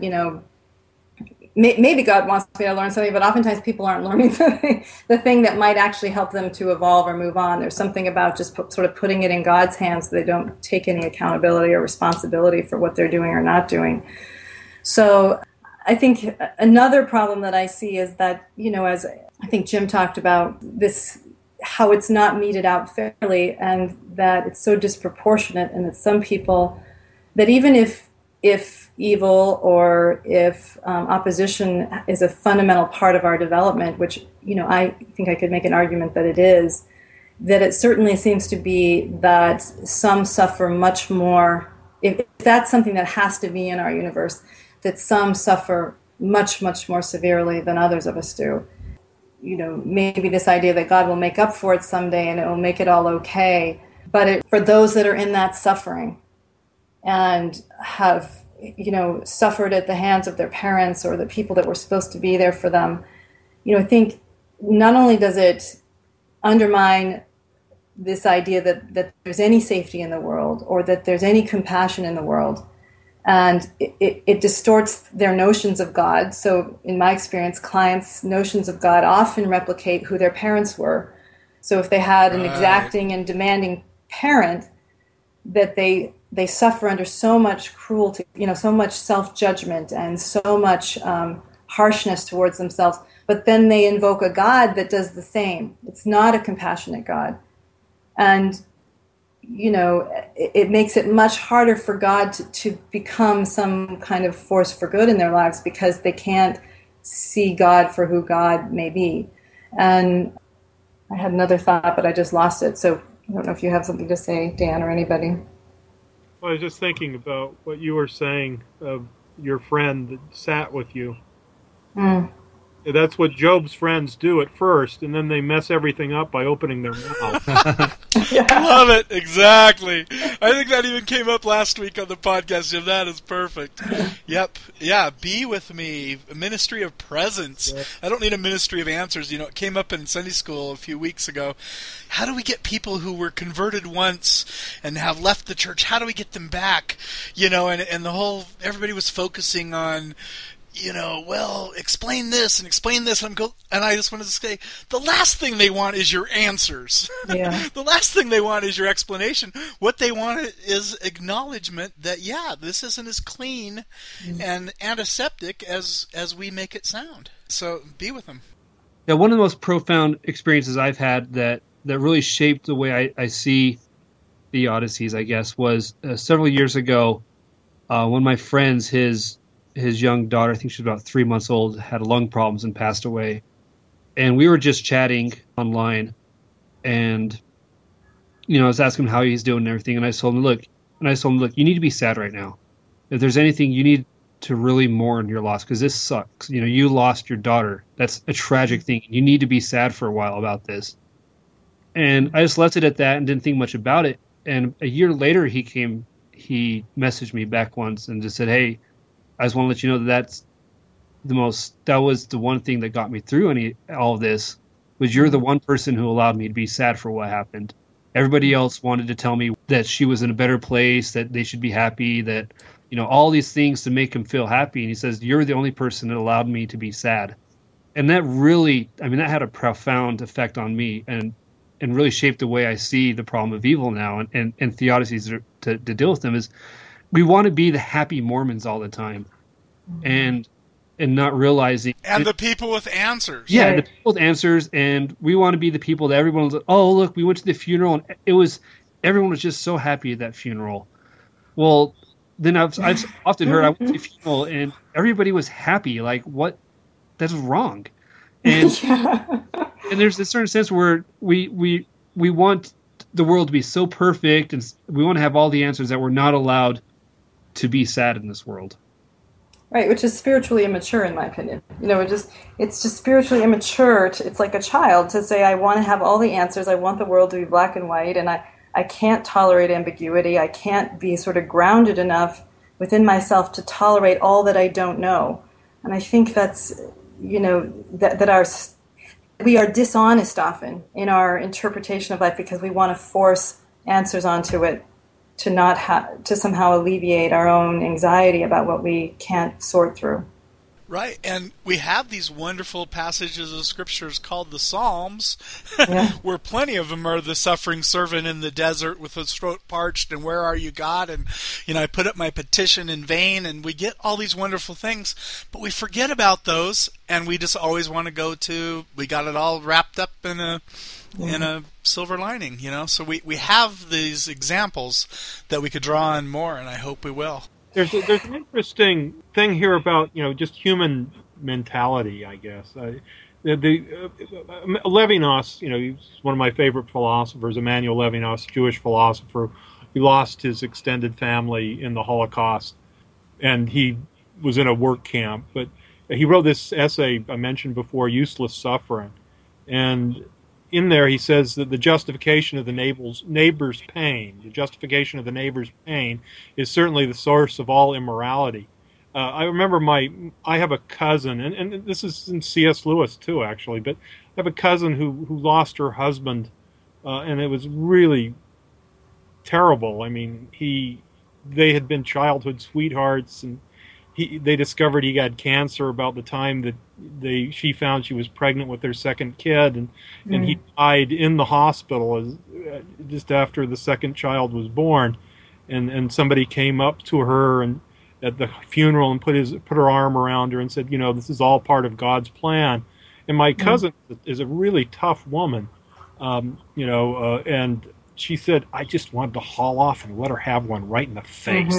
Maybe God wants me to learn something, but oftentimes people aren't learning the thing that might actually help them to evolve or move on. There's something about just sort of putting it in God's hands so they don't take any accountability or responsibility for what they're doing or not doing. So I think another problem that I see is that, as I think Jim talked about, this, how it's not meted out fairly, and that it's so disproportionate, and that some people, that even if evil or if opposition is a fundamental part of our development, which, I think I could make an argument that it is, that it certainly seems to be that some suffer much more. If that's something that has to be in our universe, that some suffer much, much more severely than others of us do. maybe this idea that God will make up for it someday and it will make it all okay. But for those that are in that suffering and have, suffered at the hands of their parents or the people that were supposed to be there for them, I think not only does it undermine this idea that there's any safety in the world or that there's any compassion in the world, and it distorts their notions of God. So in my experience, clients' notions of God often replicate who their parents were. So if they had an exacting and demanding parent, that they suffer under so much cruelty, so much self-judgment and so much harshness towards themselves, but then they invoke a God that does the same. It's not a compassionate God. And it makes it much harder for God to become some kind of force for good in their lives because they can't see God for who God may be. And I had another thought, but I just lost it. So I don't know if you have something to say, Dan, or anybody. Well, I was just thinking about what you were saying of your friend that sat with you. That's what Job's friends do at first, and then they mess everything up by opening their mouth. I love it. Exactly. I think that even came up last week on the podcast, Jim. That is perfect. Yep. Yeah, be with me. A ministry of presence. Yeah. I don't need a ministry of answers. It came up in Sunday school a few weeks ago. How do we get people who were converted once and have left the church, how do we get them back? And the whole, everybody was focusing on, explain this and explain this. And I just wanted to say, the last thing they want is your answers. Yeah. The last thing they want is your explanation. What they want is acknowledgement that, this isn't as clean and antiseptic as we make it sound. So be with them. Yeah, one of the most profound experiences I've had that really shaped the way I see the Odysseys, I guess, was several years ago. One of my friends, his young daughter, I think she was about 3 months old, had lung problems and passed away. And we were just chatting online, and I was asking him how he's doing and everything. And I told him, look, you need to be sad right now. If there's anything, you need to really mourn your loss, because this sucks. You lost your daughter. That's a tragic thing. You need to be sad for a while about this. And I just left it at that and didn't think much about it. And a year later, he messaged me back once and just said, hey, I just want to let you know that was the one thing that got me through all of this, was you're the one person who allowed me to be sad for what happened. Everybody else wanted to tell me that she was in a better place, that they should be happy, that, all these things to make him feel happy. And he says, you're the only person that allowed me to be sad. And that really, that had a profound effect on me and really shaped the way I see the problem of evil now and Theodicies to deal with them. Is we want to be the happy Mormons all the time, and not realizing. And the people with answers. Yeah, right. The people with answers, and we want to be the people that everyone's like, oh, look, we went to the funeral, and everyone was just so happy at that funeral. Well, then I've often heard I went to the funeral, and everybody was happy. Like, what? That's wrong. And and there's a certain sense where we want the world to be so perfect, and we want to have all the answers, that we're not allowed to be sad in this world. Right, which is spiritually immature, in my opinion. It's just spiritually immature. It's like a child to say, I want to have all the answers. I want the world to be black and white, and I can't tolerate ambiguity. I can't be sort of grounded enough within myself to tolerate all that I don't know. And I think that's, that we are dishonest often in our interpretation of life because we want to force answers onto it to somehow alleviate our own anxiety about what we can't sort through. Right, and we have these wonderful passages of scriptures called the Psalms, where plenty of them are the suffering servant in the desert with his throat parched, and where are you, God? And, I put up my petition in vain, and we get all these wonderful things, but we forget about those, and we just always want to go to, we got it all wrapped up in a silver lining, So we have these examples that we could draw on more, and I hope we will. There's an interesting thing here about just human mentality, I guess. Levinas, he's one of my favorite philosophers, Emanuel Levinas, Jewish philosopher. He lost his extended family in the Holocaust, and he was in a work camp. But he wrote this essay I mentioned before, Useless Suffering. And in there he says that the justification of the neighbor's pain, is certainly the source of all immorality. I remember I have a cousin, and this is in C.S. Lewis too, actually, but I have a cousin who lost her husband, and it was really terrible. I mean, they had been childhood sweethearts, and they discovered he had cancer about the time that she found she was pregnant with their second kid, and he died in the hospital just after the second child was born, and somebody came up to her and at the funeral and put her arm around her and said, this is all part of God's plan. And my cousin is a really tough woman, and she said, I just wanted to haul off and let her have one right in the face.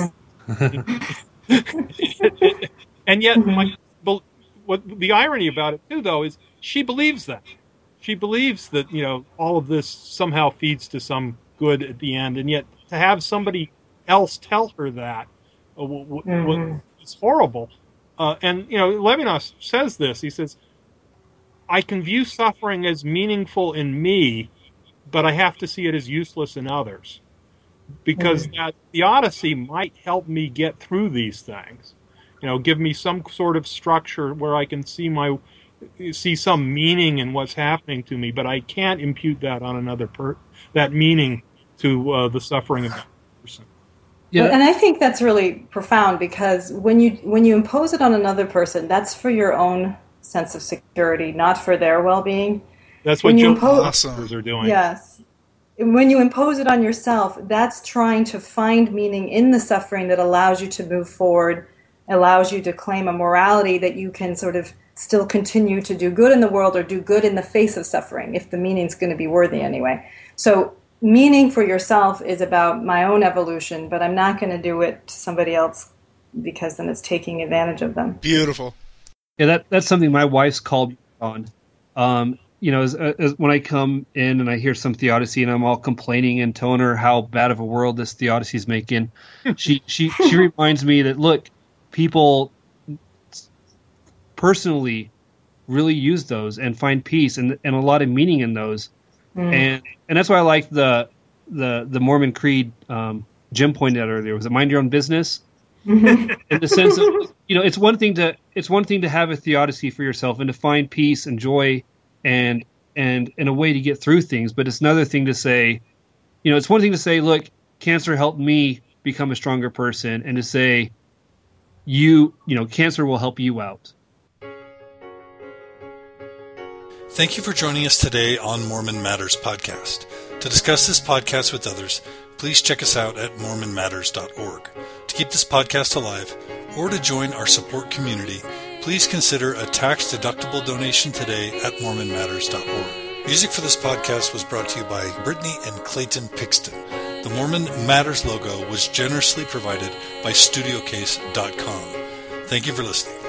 And yet, the irony about it too, though, is she believes that. She believes that all of this somehow feeds to some good at the end, and yet to have somebody else tell her that is horrible. And Levinas says this. He says, "I can view suffering as meaningful in me, but I have to see it as useless in others, because that theodicy might help me get through these things. Give me some sort of structure where I can see some meaning in what's happening to me, but I can't impute that on another that meaning to the suffering of that person." Yeah. And I think that's really profound, because when you impose it on another person, that's for your own sense of security, not for their well-being. That's what philosophers are doing. Yes. When you impose it on yourself, that's trying to find meaning in the suffering that allows you to move forward, allows you to claim a morality that you can sort of still continue to do good in the world or do good in the face of suffering, if the meaning's going to be worthy anyway. So meaning for yourself is about my own evolution, but I'm not going to do it to somebody else, because then it's taking advantage of them. Beautiful. Yeah, that's something my wife's called me on. As when I come in and I hear some theodicy and I'm all complaining and telling her how bad of a world this theodicy is making, she reminds me that, look, people personally really use those and find peace and a lot of meaning in those. And that's why I like the Mormon creed Jim pointed out earlier. Was it mind your own business? In the sense of, it's one thing to have a theodicy for yourself and to find peace and joy and in a way to get through things, but it's another thing to say, it's one thing to say, look, cancer helped me become a stronger person, and to say, cancer will help you out. Thank you for joining us today on Mormon Matters Podcast. To discuss this podcast with others, please check us out at mormonmatters.org. To keep this podcast alive, or to join our support community, please consider a tax-deductible donation today at mormonmatters.org. Music for this podcast was brought to you by Brittany and Clayton Pixton. The Mormon Matters logo was generously provided by StudioCase.com. Thank you for listening.